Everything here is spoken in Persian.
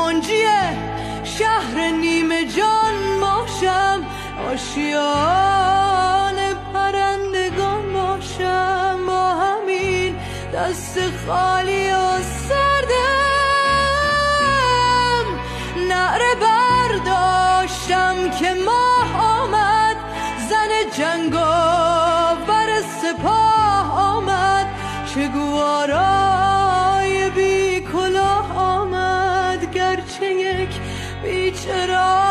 منجی شهر نیمه جان باشم، آشیان پرندگان باشم، با همین دست خالی و سردم نعره برداشتم که ماه آمد، زن جنگاور سپاه آمد، چه گوارای بی کلاه آمد، گرچه یک بیچاره